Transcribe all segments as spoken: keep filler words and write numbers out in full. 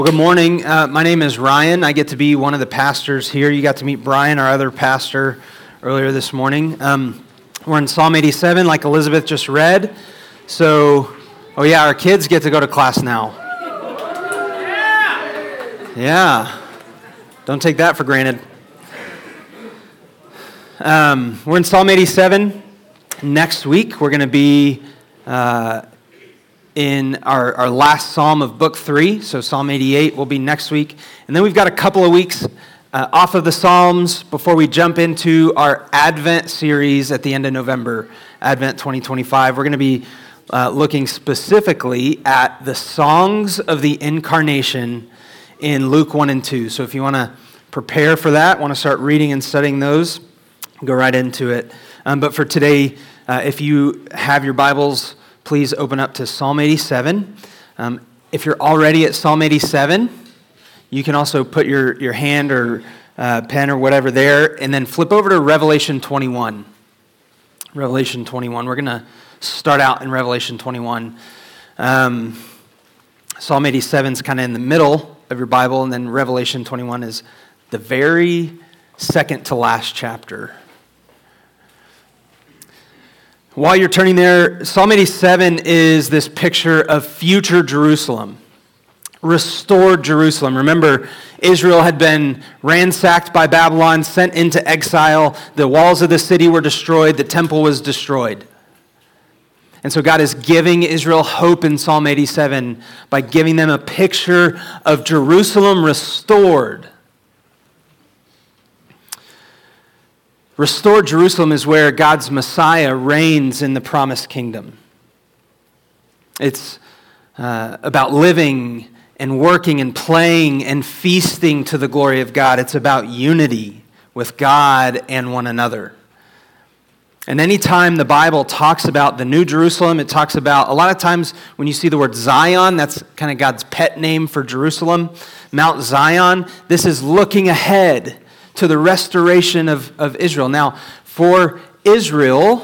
Well, good morning. Uh, my name is Ryan. I get to be one of the pastors here. You got to meet Brian, our other pastor, earlier this morning. Um, we're in Psalm eighty-seven, like Elizabeth just read. So, oh yeah, our kids get to go to class now. Yeah. Don't take that for granted. Um, we're in Psalm eighty-seven. Next week, we're going to be uh, in our, our last psalm of book three. So Psalm eighty-eight will be next week. And then we've got a couple of weeks uh, off of the Psalms before we jump into our Advent series at the end of November, Advent twenty twenty-five. We're going to be uh, looking specifically at the songs of the incarnation in Luke one and two. So if you want to prepare for that, want to start reading and studying those, go right into it. Um, but for today, uh, if you have your Bibles, please open up to Psalm eighty-seven. Um, if you're already at Psalm eighty-seven, you can also put your, your hand or uh, pen or whatever there, and then flip over to Revelation twenty-one. Revelation twenty-one. We're going to start out in Revelation twenty-one. Um, Psalm eighty-seven is kind of in the middle of your Bible, and then Revelation twenty-one is the very second to last chapter. While you're turning there, Psalm eighty-seven is this picture of future Jerusalem, restored Jerusalem. Remember, Israel had been ransacked by Babylon, sent into exile. The walls of the city were destroyed. The temple was destroyed. And so God is giving Israel hope in Psalm eighty-seven by giving them a picture of Jerusalem restored. Restored Jerusalem is where God's Messiah reigns in the promised kingdom. It's uh, about living and working and playing and feasting to the glory of God. It's about unity with God and one another. And anytime the Bible talks about the New Jerusalem, it talks about, a lot of times when you see the word Zion, that's kind of God's pet name for Jerusalem, Mount Zion, this is looking ahead to the restoration of, of Israel. Now, for Israel,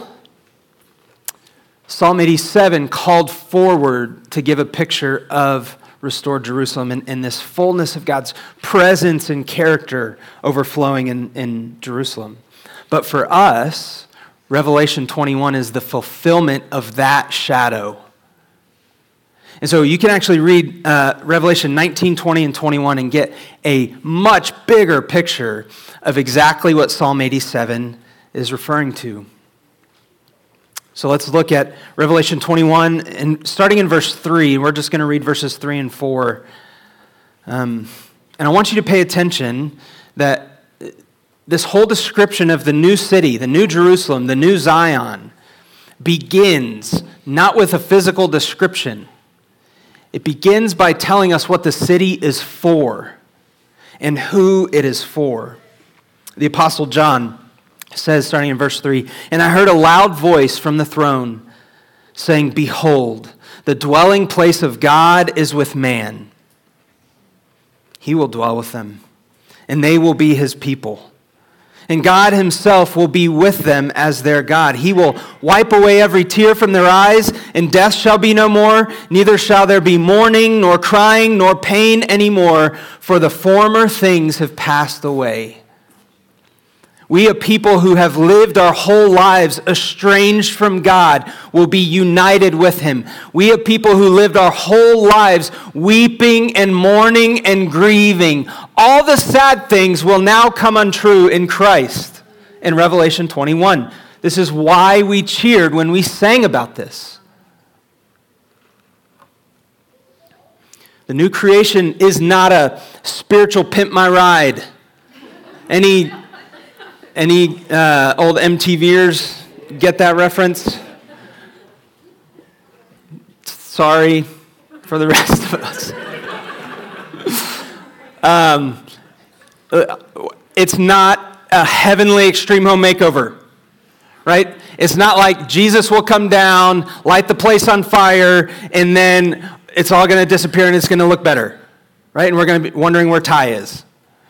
Psalm eighty-seven called forward to give a picture of restored Jerusalem and, and this fullness of God's presence and character overflowing in, in Jerusalem. But for us, Revelation twenty-one is the fulfillment of that shadow. And so you can actually read uh, Revelation nineteen, twenty, and twenty-one and get a much bigger picture of exactly what Psalm eighty-seven is referring to. So let's look at Revelation twenty-one, and starting in verse three, we're just going to read verses three and four. Um, and I want you to pay attention that this whole description of the new city, the new Jerusalem, the new Zion, begins not with a physical description. It begins by telling us what the city is for and who it is for. The Apostle John says, starting in verse three, "And I heard a loud voice from the throne saying, 'Behold, the dwelling place of God is with man. He will dwell with them, and they will be his people. And God himself will be with them as their God. He will wipe away every tear from their eyes, and death shall be no more. Neither shall there be mourning, nor crying, nor pain anymore, for the former things have passed away.'" We, a people who have lived our whole lives estranged from God, will be united with him. We, a people who lived our whole lives weeping and mourning and grieving, all the sad things will now come untrue in Christ in Revelation twenty-one. This is why we cheered when we sang about this. The new creation is not a spiritual pimp my ride. Any... Any uh, old MTVers get that reference? Sorry for the rest of us. um, it's not a heavenly extreme home makeover, right? It's not like Jesus will come down, light the place on fire, and then it's all going to disappear and it's going to look better, right? And we're going to be wondering where Ty is.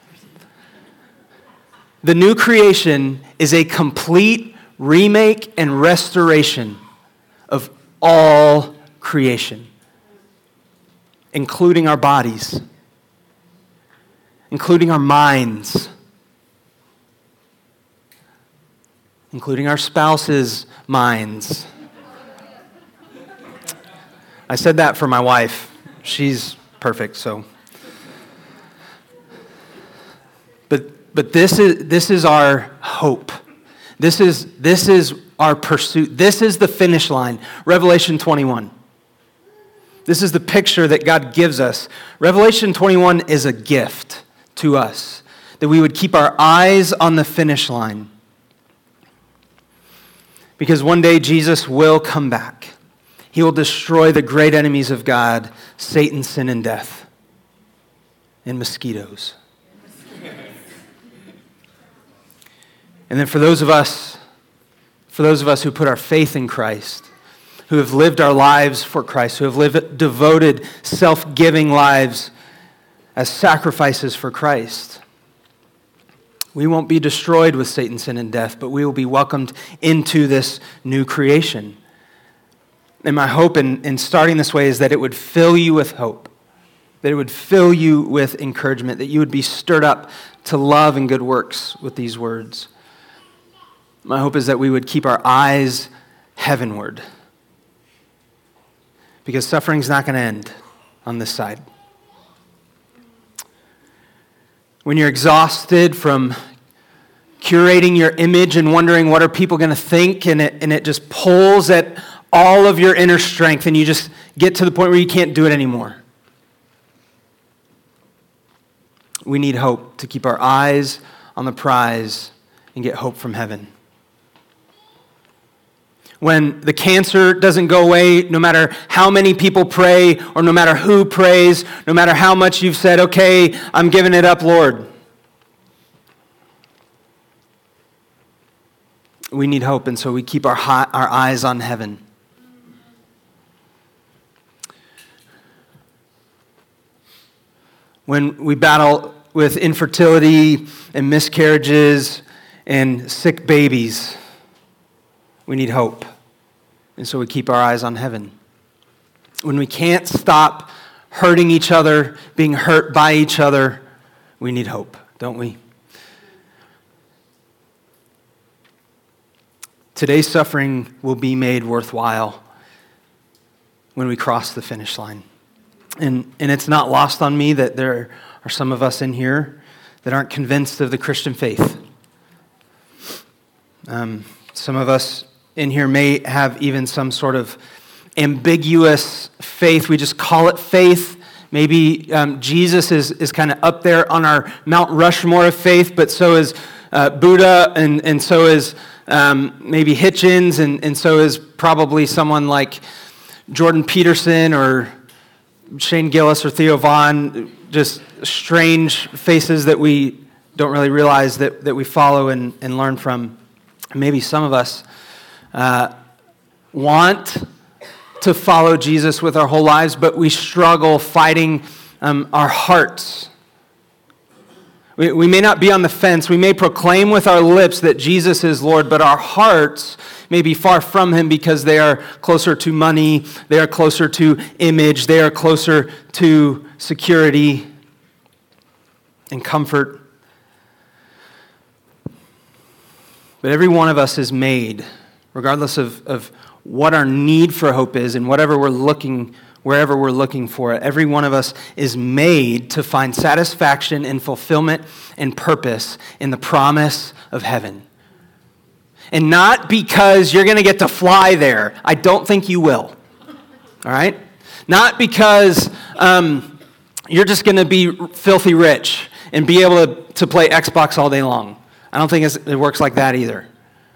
The new creation is a complete remake and restoration of all creation, including our bodies. including our minds, including our spouses' minds. I said that for my wife. She's perfect, so. But but this is this is our hope. This is this is our pursuit. This is the finish line. Revelation twenty-one. This is the picture that God gives us. Revelation twenty-one is a gift to us, that we would keep our eyes on the finish line. Because one day Jesus will come back. He will destroy the great enemies of God, Satan, sin, and death, and mosquitoes. And then for those of us, for those of us who put our faith in Christ, who have lived our lives for Christ, who have lived devoted, self-giving lives as sacrifices for Christ, we won't be destroyed with Satan, sin, and death, but we will be welcomed into this new creation. And my hope in, in starting this way is that it would fill you with hope, that it would fill you with encouragement, that you would be stirred up to love and good works with these words. My hope is that we would keep our eyes heavenward, because suffering's not going to end on this side. When you're exhausted from curating your image and wondering what are people going to think, and it, and it just pulls at all of your inner strength, and you just get to the point where you can't do it anymore. We need hope to keep our eyes on the prize and get hope from heaven. When the cancer doesn't go away, no matter how many people pray, or no matter who prays, no matter how much you've said, okay, I'm giving it up, Lord. We need hope, and so we keep our, high, our eyes on heaven. When we battle with infertility and miscarriages and sick babies, we need hope. And so we keep our eyes on heaven. When we can't stop hurting each other, being hurt by each other, we need hope, don't we? Today's suffering will be made worthwhile when we cross the finish line. And, and it's not lost on me that there are some of us in here that aren't convinced of the Christian faith. Um, some of us in here may have even some sort of ambiguous faith. We just call it faith. Maybe um, Jesus is, is kind of up there on our Mount Rushmore of faith, but so is uh, Buddha, and, and so is um, maybe Hitchens, and, and so is probably someone like Jordan Peterson or Shane Gillis or Theo Vaughn, just strange faces that we don't really realize that, that we follow and, and learn from. Maybe some of us uh, want to follow Jesus with our whole lives, but we struggle fighting um, our hearts. We, we may not be on the fence. We may proclaim with our lips that Jesus is Lord, but our hearts may be far from him because they are closer to money, they are closer to image, they are closer to security and comfort. But every one of us is made, regardless of, of what our need for hope is and whatever we're looking, wherever we're looking for it, every one of us is made to find satisfaction and fulfillment and purpose in the promise of heaven. And not because you're going to get to fly there. I don't think you will. All right? Not because um, you're just going to be filthy rich and be able to, to play Xbox all day long. I don't think it's, it works like that either.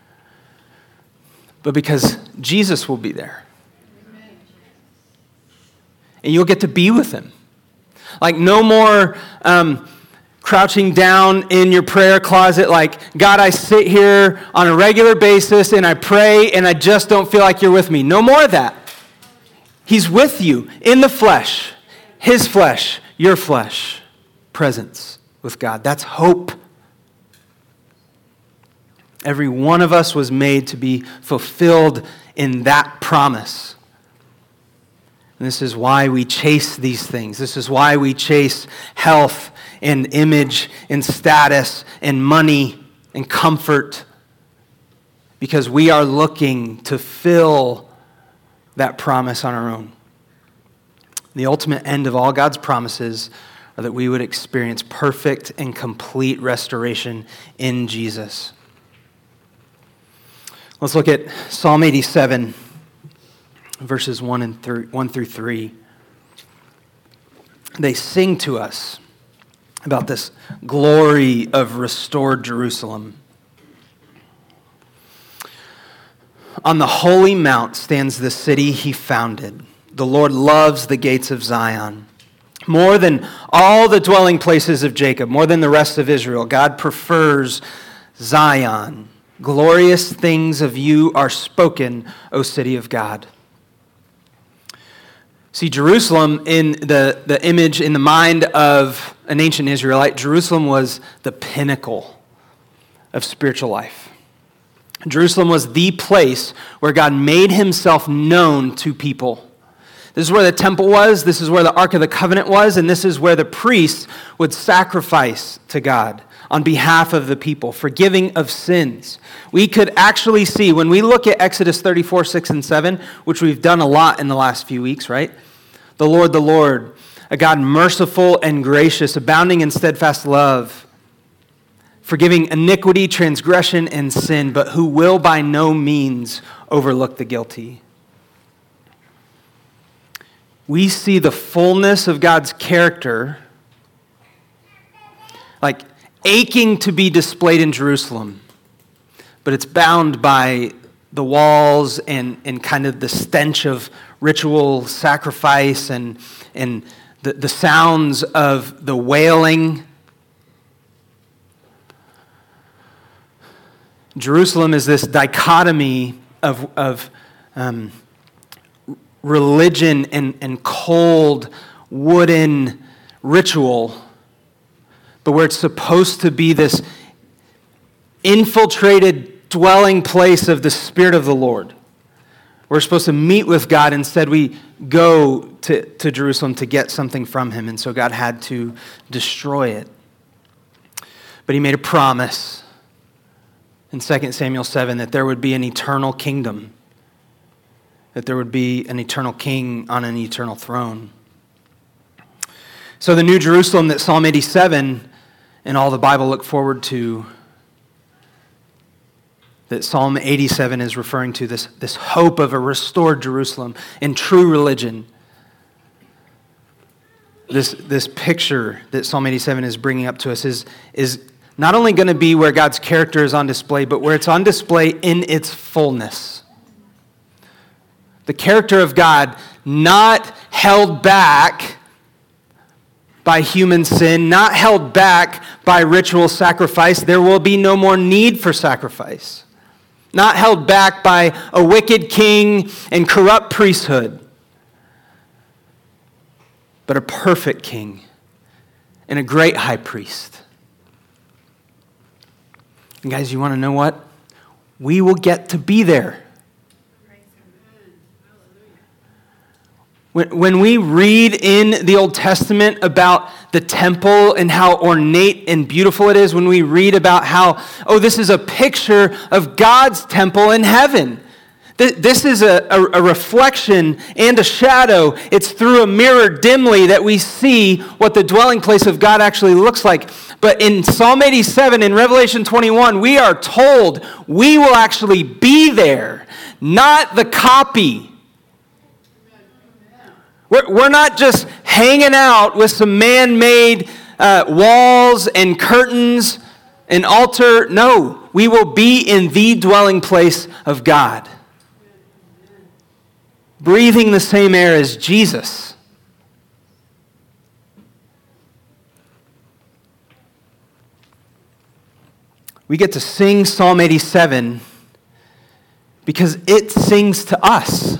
But because Jesus will be there. And you'll get to be with him. Like no more um, crouching down in your prayer closet like, God, I sit here on a regular basis and I pray and I just don't feel like you're with me. No more of that. He's with you in the flesh, his flesh, your flesh, presence with God. That's hope. Every one of us was made to be fulfilled in that promise. And this is why we chase these things. This is why we chase health and image and status and money and comfort, because we are looking to fill that promise on our own. The ultimate end of all God's promises are that we would experience perfect and complete restoration in Jesus. Let's look at Psalm eighty-seven, verses one and three, one through three. They sing to us about this glory of restored Jerusalem. On the holy mount stands the city he founded. The Lord loves the gates of Zion. More than all the dwelling places of Jacob, more than the rest of Israel, God prefers Zion. Glorious things of you are spoken, O city of God. See, Jerusalem, in the, the image, in the mind of an ancient Israelite, Jerusalem was the pinnacle of spiritual life. Jerusalem was the place where God made himself known to people. This is where the temple was, this is where the Ark of the Covenant was, and this is where the priests would sacrifice to God on behalf of the people, forgiving of sins. We could actually see, when we look at Exodus thirty-four, six, and seven, which we've done a lot in the last few weeks, right? The Lord, the Lord, a God merciful and gracious, abounding in steadfast love, forgiving iniquity, transgression, and sin, but who will by no means overlook the guilty. We see the fullness of God's character, like aching to be displayed in Jerusalem, but it's bound by the walls and, and kind of the stench of ritual sacrifice and, and the, the sounds of the wailing. Jerusalem is this dichotomy of, of um, religion and, and cold wooden ritual, but where it's supposed to be this infiltrated dwelling place of the Spirit of the Lord. We're supposed to meet with God. Instead, we go to, to Jerusalem to get something from him, and so God had to destroy it. But he made a promise in Second Samuel seven that there would be an eternal kingdom, that there would be an eternal king on an eternal throne. So the New Jerusalem that Psalm eighty-seven and all the Bible look forward to, that Psalm eighty-seven is referring to, this, this hope of a restored Jerusalem in true religion. This, this picture that Psalm eighty-seven is bringing up to us is, is not only going to be where God's character is on display, but where it's on display in its fullness. The character of God not held back by human sin, not held back by ritual sacrifice. There will be no more need for sacrifice. Not held back by a wicked king and corrupt priesthood, but a perfect king and a great high priest. And guys, you want to know what? We will get to be there. When, when we read in the Old Testament about the temple and how ornate and beautiful it is, when we read about how, oh, this is a picture of God's temple in heaven. This is a, a, a reflection and a shadow. It's through a mirror dimly that we see what the dwelling place of God actually looks like. But in Psalm eighty-seven, in Revelation twenty-one, we are told we will actually be there, not the copy. We're, we're not just hanging out with some man-made uh, walls and curtains and altar. No, we will be in the dwelling place of God, breathing the same air as Jesus. We get to sing Psalm eighty-seven because it sings to us.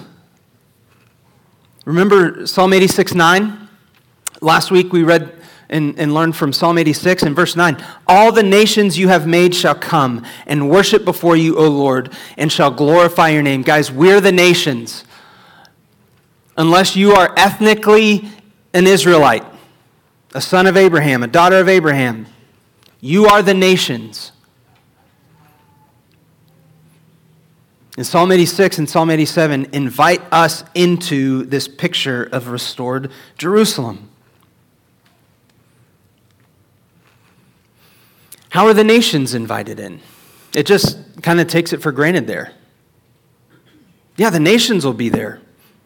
Remember Psalm eighty-six nine? Last week we read and, and learned from Psalm eighty-six in verse nine. All the nations you have made shall come and worship before you, O Lord, and shall glorify your name. Guys, we're the nations. Unless you are ethnically an Israelite, a son of Abraham, a daughter of Abraham. You are the nations. In Psalm eighty-six and Psalm eighty-seven, invite us into this picture of restored Jerusalem. How are the nations invited in? It just kind of takes it for granted there. Yeah, the nations will be there.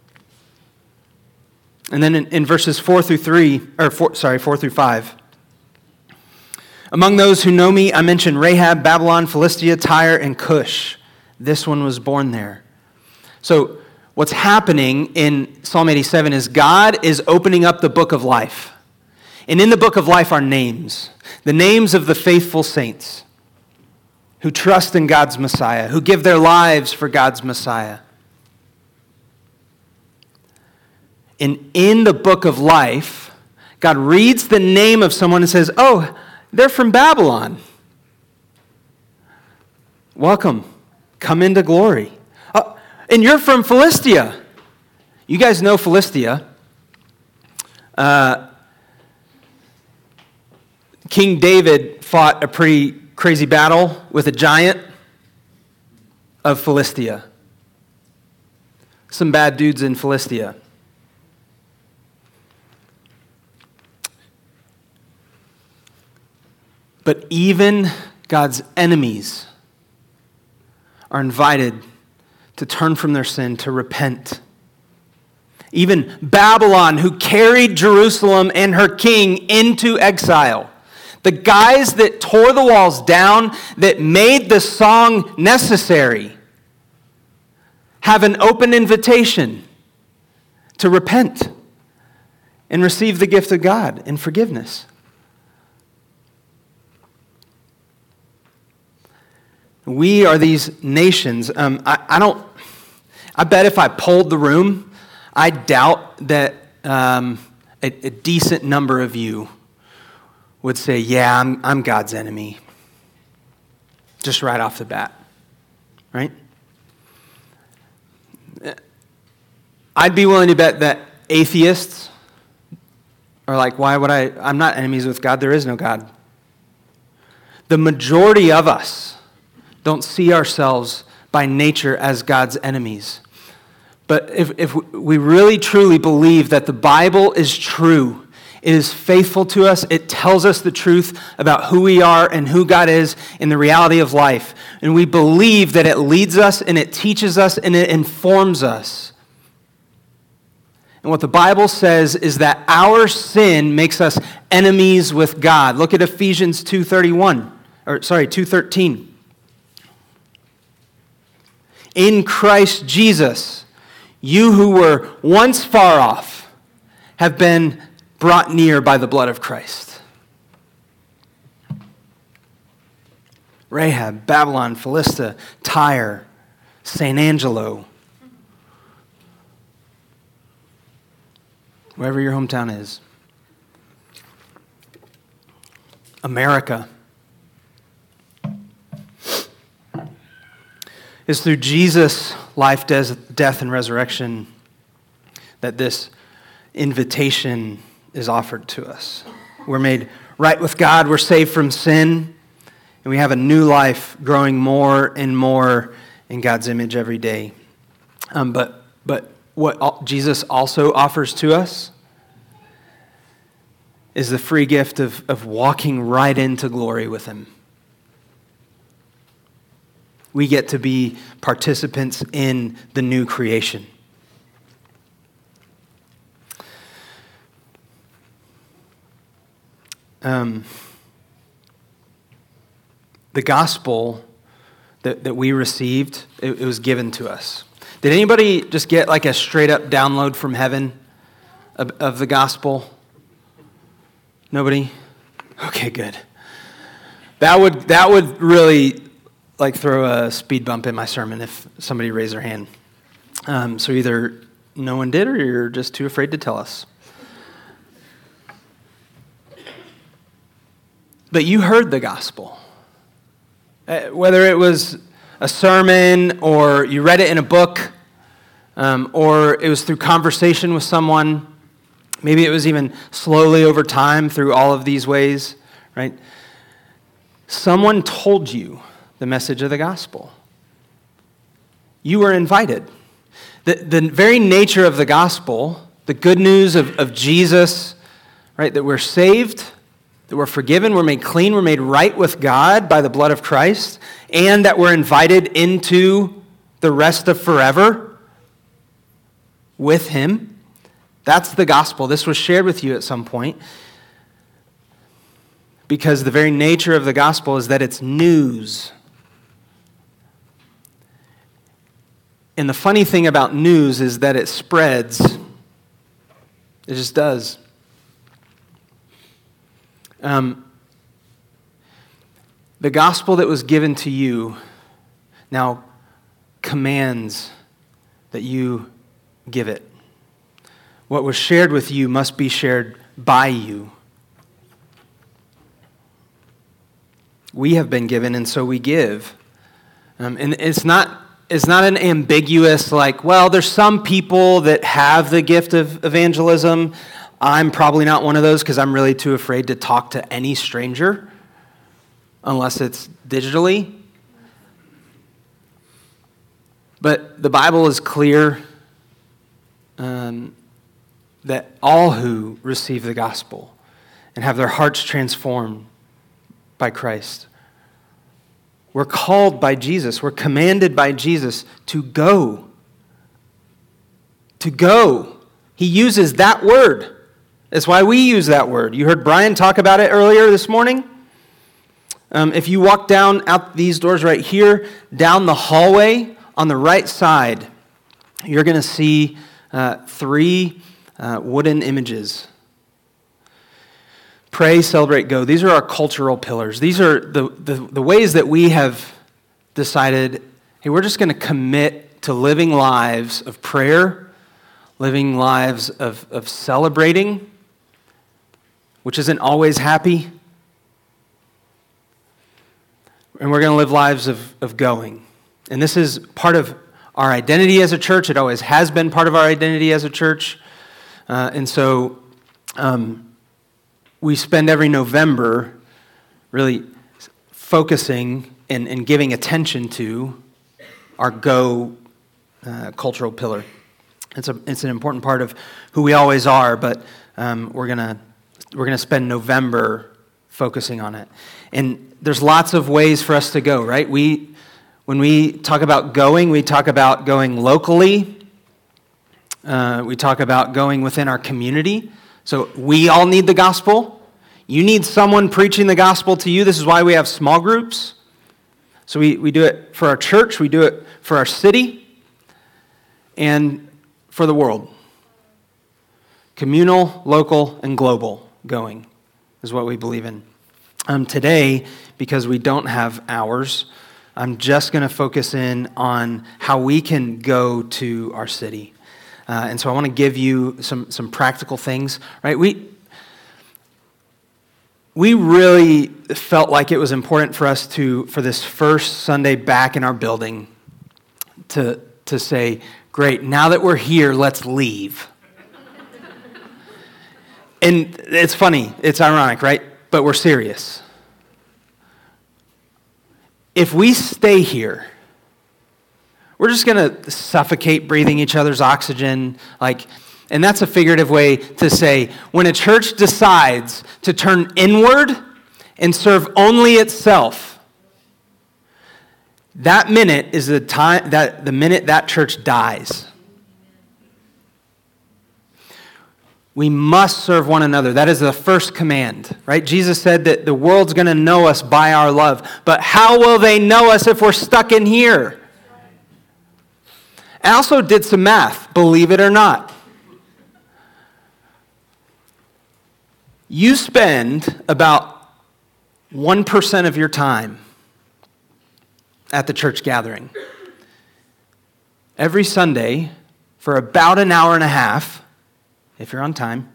And then in, in verses four through three, or four, sorry, four through five. Among those who know me, I mention Rahab, Babylon, Philistia, Tyre, and Cush. This one was born there. So what's happening in Psalm eighty-seven is God is opening up the book of life. And in the book of life are names. The names of the faithful saints who trust in God's Messiah, who give their lives for God's Messiah. And in the book of life, God reads the name of someone and says, oh, they're from Babylon. Welcome. Come into glory. Oh, and you're from Philistia. You guys know Philistia. Uh, King David fought a pretty crazy battle with a giant of Philistia. Some bad dudes in Philistia. But even God's enemies are invited to turn from their sin, to repent. Even Babylon, who carried Jerusalem and her king into exile. The guys that tore the walls down, that made the song necessary, have an open invitation to repent and receive the gift of God and forgiveness. We are these nations. Um, I, I don't, I bet if I polled the room, I doubt that um, a, a decent number of you would say, yeah, I'm, I'm God's enemy. Just right off the bat, right? I'd be willing to bet that atheists are like, why would I, I'm not enemies with God, there is no God. The majority of us don't see ourselves by nature as God's enemies. But if, if we really truly believe that the Bible is true, it is faithful to us, it tells us the truth about who we are and who God is in the reality of life, and we believe that it leads us and it teaches us and it informs us. And what the Bible says is that our sin makes us enemies with God. Look at Ephesians two thirty-one, or sorry, two thirteen. In Christ Jesus, you who were once far off have been brought near by the blood of Christ. Rahab, Babylon, Philistia, Tyre, Saint Angelo, wherever your hometown is. America. It's through Jesus' life, death, and resurrection that this invitation is offered to us. We're made right with God, we're saved from sin, and we have a new life growing more and more in God's image every day. Um, but, but what Jesus also offers to us is the free gift of, of walking right into glory with Him. We get to be participants in the new creation. Um, the gospel that, that we received, it, it was given to us. Did anybody just get like a straight up download from heaven of, of the gospel? Nobody? Okay, good. That would that would really like throw a speed bump in my sermon if somebody raised their hand. Um, so either no one did or you're just too afraid to tell us. But you heard the gospel. Uh, whether it was a sermon or you read it in a book um, or it was through conversation with someone, Maybe it was even slowly over time through all of these ways, right? Someone told you the message of the gospel. You were invited. The, the very nature of the gospel, the good news of, of Jesus, right, that we're saved, that we're forgiven, we're made clean, we're made right with God by the blood of Christ, and that we're invited into the rest of forever with him. That's the gospel. This was shared with you at some point because the very nature of the gospel is that it's news. And the funny thing about news is that it spreads. It just does. Um, the gospel that was given to you now commands that you give it. What was shared with you must be shared by you. We have been given, and so we give. Um, and it's not, it's not an ambiguous, like, well, there's some people that have the gift of evangelism. I'm probably not one of those because I'm really too afraid to talk to any stranger unless it's digitally. But the Bible is clear um, that all who receive the gospel and have their hearts transformed by Christ, we're called by Jesus, we're commanded by Jesus to go. To go. He uses that word. That's why we use that word. You heard Brian talk about it earlier this morning. Um, if you walk down out these doors right here, down the hallway on the right side, you're going to see uh, three uh, wooden images. Pray, celebrate, go. These are our cultural pillars. These are the, the, the ways that we have decided, hey, we're just going to commit to living lives of prayer, living lives of, of celebrating, which isn't always happy. And we're going to live lives of, of going. And this is part of our identity as a church. It always has been part of our identity as a church. Uh, and so um, we spend every November really focusing and, and giving attention to our go uh, cultural pillar. It's a it's an important part of who we always are, but um, we're gonna we're gonna spend November focusing on it. And there's lots of ways for us to go, right? We when we talk about going, we talk about going locally. Uh, we talk about going within our community. So we all need the gospel. You need someone preaching the gospel to you. This is why we have small groups. So we, we do it for our church, we do it for our city, and for the world. Communal, local, and global going is what we believe in. Um, today, because we don't have hours, I'm just going to focus in on how we can go to our city. Uh, and so I want to give you some, some practical things, right? We we really felt like it was important for us to, for this first Sunday back in our building, to, to say, great, now that we're here, let's leave. And it's funny, it's ironic, right? But we're serious. If we stay here, we're just going to suffocate breathing each other's oxygen, like, and that's a figurative way to say when a church decides to turn inward and serve only itself, that minute is the time that the minute that church dies. We must serve one another. That is the first command, right? Jesus said that the world's going to know us by our love, but how will they know us if we're stuck in here? I also did some math, believe it or not. You spend about one percent of your time at the church gathering. Every Sunday, for about an hour and a half, if you're on time.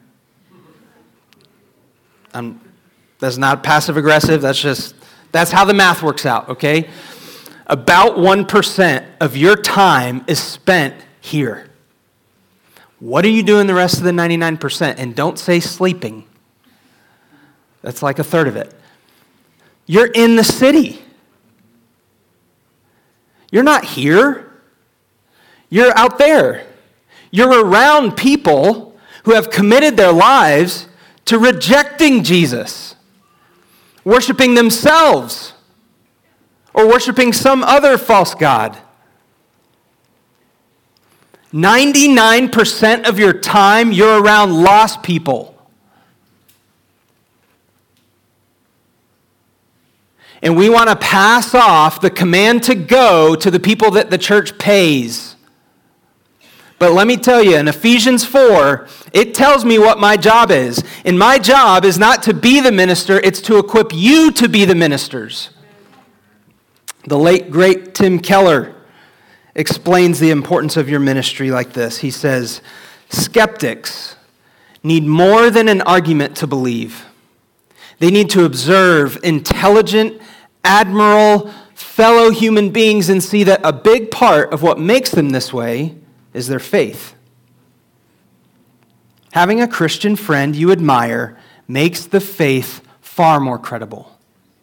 I'm, that's not passive-aggressive, that's just, that's how the math works out, okay? About one percent of your time is spent here. What are you doing the rest of the ninety-nine percent? And don't say sleeping. That's like a third of it. You're in the city. You're not here. You're out there. You're around people who have committed their lives to rejecting Jesus, worshiping themselves, or worshiping some other false god. ninety-nine percent of your time, you're around lost people. And we want to pass off the command to go to the people that the church pays. But let me tell you, in Ephesians four, it tells me what my job is. And my job is not to be the minister, it's to equip you to be the ministers. The late, great Tim Keller explains the importance of your ministry like this. He says, skeptics need more than an argument to believe. They need to observe intelligent, admirable, fellow human beings and see that a big part of what makes them this way is their faith. Having a Christian friend you admire makes the faith far more credible.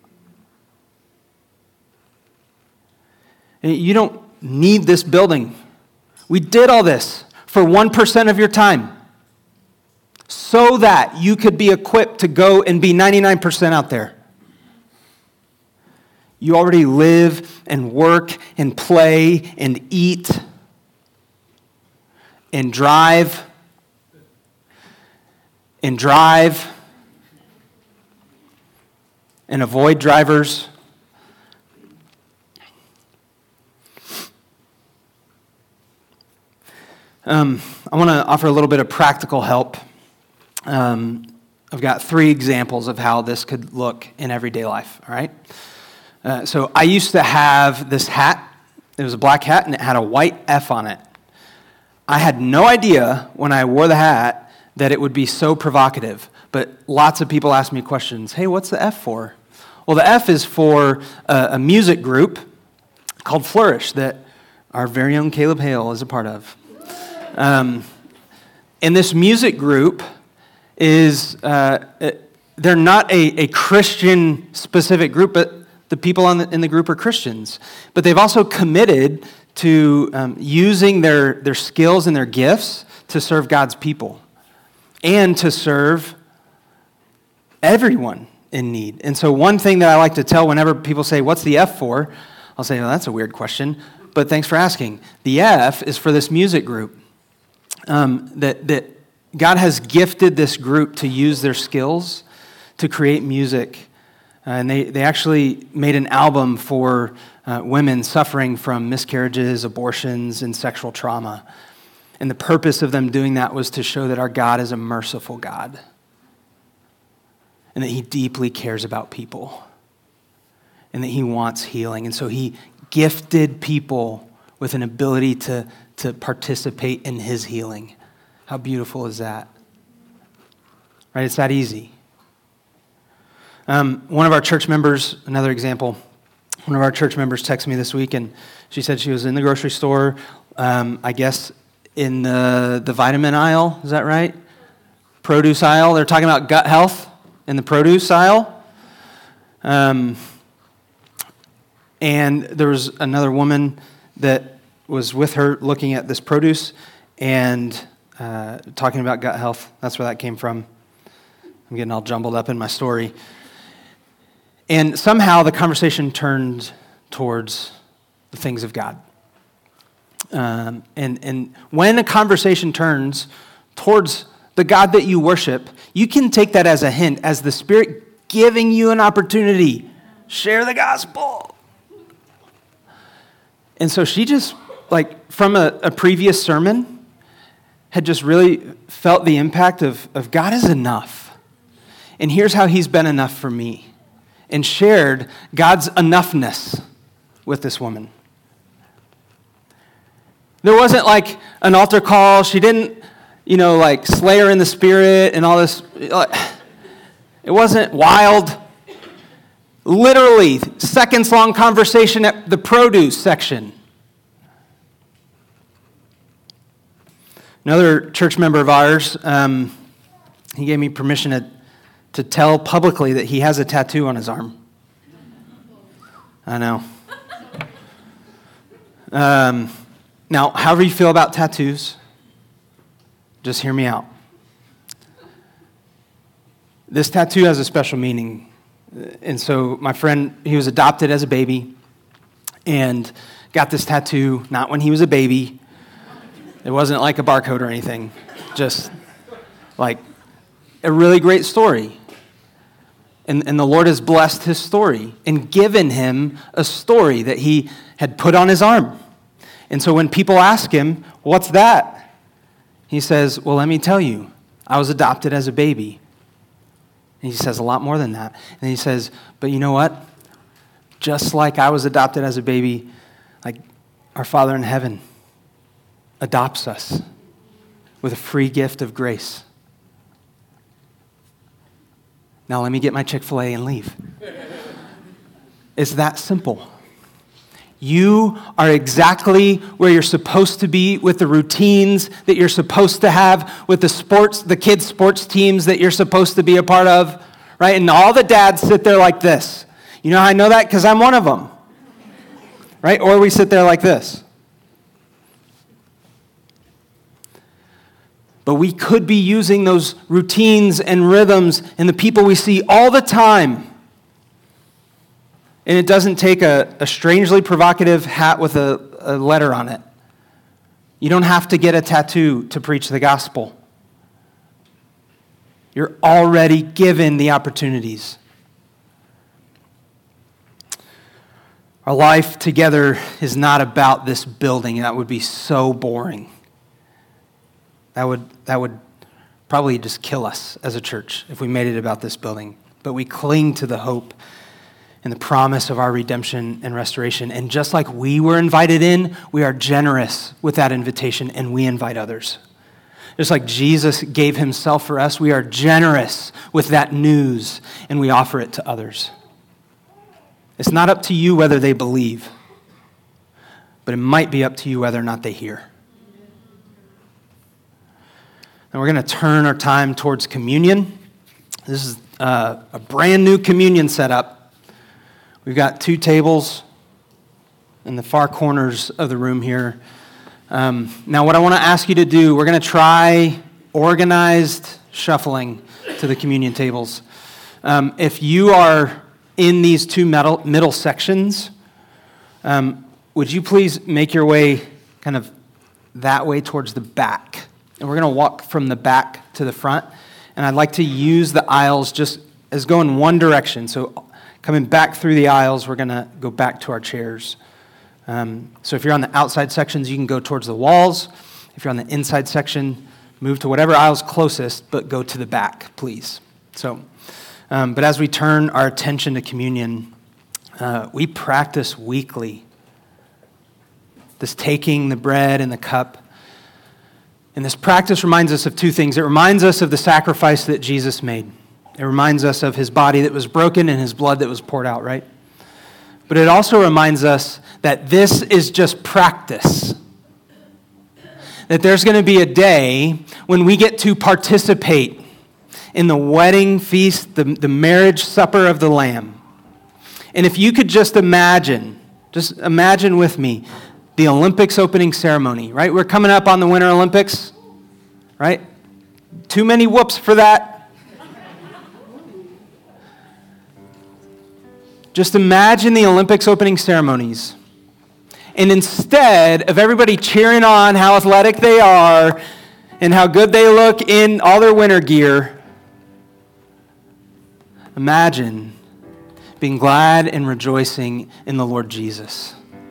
You don't need this building. We did all this for one percent of your time so that you could be equipped to go and be ninety-nine percent out there. You already live and work and play and eat and drive and drive and avoid drivers. Um, I want to offer a little bit of practical help. Um, I've got three examples of how this could look in everyday life, all right? Uh, so I used to have this hat. It was a black hat, and it had a white F on it. I had no idea when I wore the hat that it would be so provocative, but lots of people ask me questions. Hey, what's the F for? Well, the F is for a, a music group called Flourish that our very own Caleb Hale is a part of. Um, and this music group is, uh, they're not a, a Christian-specific group, but the people on the, in the group are Christians. But they've also committed to um, using their, their skills and their gifts to serve God's people and to serve everyone in need. And so one thing that I like to tell whenever people say, what's the F for? I'll say, well, that's a weird question, but thanks for asking. The F is for this music group. Um, that, that God has gifted this group to use their skills to create music. Uh, and they, they actually made an album for uh, women suffering from miscarriages, abortions, and sexual trauma. And the purpose of them doing that was to show that our God is a merciful God and that he deeply cares about people and that he wants healing. And so he gifted people with an ability to to participate in his healing. How beautiful is that? Right, it's that easy. Um, one of our church members, another example, one of our church members texted me this week, and she said she was in the grocery store, um, I guess in the, the vitamin aisle, is that right? Produce aisle. They're talking about gut health in the produce aisle. Um, and there was another woman that was with her looking at this produce and uh, talking about gut health. That's where that came from. I'm getting all jumbled up in my story. And somehow the conversation turned towards the things of God. Um, and, and when a conversation turns towards the God that you worship, you can take that as a hint, as the Spirit giving you an opportunity. Share the gospel. And so she just, like, from a, a previous sermon, had just really felt the impact of, of God is enough. And here's how he's been enough for me. And shared God's enoughness with this woman. There wasn't like an altar call. She didn't, you know, like slay her in the spirit and all this. It wasn't wild. Literally, seconds long conversation at the produce section. Another church member of ours, um, he gave me permission to, to tell publicly that he has a tattoo on his arm. I know. Um, now, however you feel about tattoos, just hear me out. This tattoo has a special meaning. And so my friend, he was adopted as a baby and got this tattoo, not when he was a baby. It wasn't like a barcode or anything. Just like a really great story. And, and the Lord has blessed his story and given him a story that he had put on his arm. And so when people ask him, what's that? He says, well, let me tell you, I was adopted as a baby. And he says a lot more than that. And he says, but you know what? Just like I was adopted as a baby, like our Father in heaven adopts us with a free gift of grace. Now let me get my Chick-fil-A and leave. It's that simple. You are exactly where you're supposed to be with the routines that you're supposed to have, with the sports, the kids' sports teams that you're supposed to be a part of, right? And all the dads sit there like this. You know how I know that? Because I'm one of them, right? Or we sit there like this. But we could be using those routines and rhythms and the people we see all the time. And it doesn't take a, a strangely provocative hat with a, a letter on it. You don't have to get a tattoo to preach the gospel. You're already given the opportunities. Our life together is not about this building. That would be so boring. That would, that would probably just kill us as a church if we made it about this building. But we cling to the hope and the promise of our redemption and restoration. And just like we were invited in, we are generous with that invitation and we invite others. Just like Jesus gave himself for us, we are generous with that news and we offer it to others. It's not up to you whether they believe, but it might be up to you whether or not they hear. And we're going to turn our time towards communion. This is uh, a brand new communion setup. We've got two tables in the far corners of the room here. Um, now, what I want to ask you to do, we're going to try organized shuffling to the communion tables. Um, if you are in these two middle, middle sections, um, would you please make your way kind of that way towards the back? And we're going to walk from the back to the front. And I'd like to use the aisles just as going one direction. So coming back through the aisles, we're going to go back to our chairs. Um, so if you're on the outside sections, you can go towards the walls. If you're on the inside section, move to whatever aisle's closest, but go to the back, please. So, um, but as we turn our attention to communion, uh, we practice weekly this taking the bread and the cup. And this practice reminds us of two things. It reminds us of the sacrifice that Jesus made. It reminds us of his body that was broken and his blood that was poured out, right? But it also reminds us that this is just practice. That there's going to be a day when we get to participate in the wedding feast, the, the marriage supper of the Lamb. And if you could just imagine, just imagine with me, the Olympics opening ceremony, right? We're coming up on the Winter Olympics, right? Too many whoops for that. Just imagine the Olympics opening ceremonies. And instead of everybody cheering on how athletic they are and how good they look in all their winter gear, imagine being glad and rejoicing in the Lord Jesus.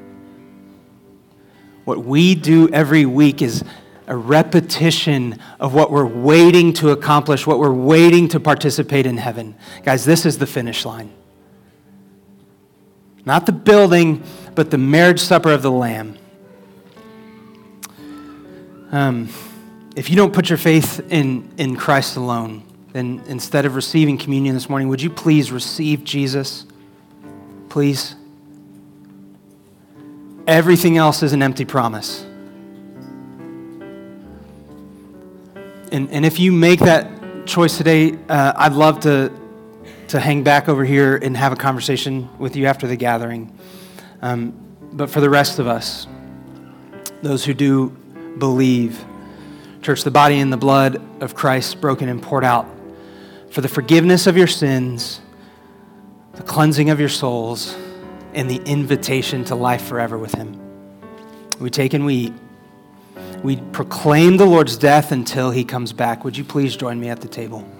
What we do every week is a repetition of what we're waiting to accomplish, what we're waiting to participate in heaven. Guys, this is the finish line. Not the building, but the marriage supper of the Lamb. Um, if you don't put your faith in, in Christ alone, then instead of receiving communion this morning, would you please receive Jesus? Please. Everything else is an empty promise. And, and if you make that choice today, uh, I'd love to, to hang back over here and have a conversation with you after the gathering. Um, but for the rest of us, those who do believe, church, the body and the blood of Christ broken and poured out for the forgiveness of your sins, the cleansing of your souls, and the invitation to life forever with him. We take and we eat. We proclaim the Lord's death until he comes back. Would you please join me at the table?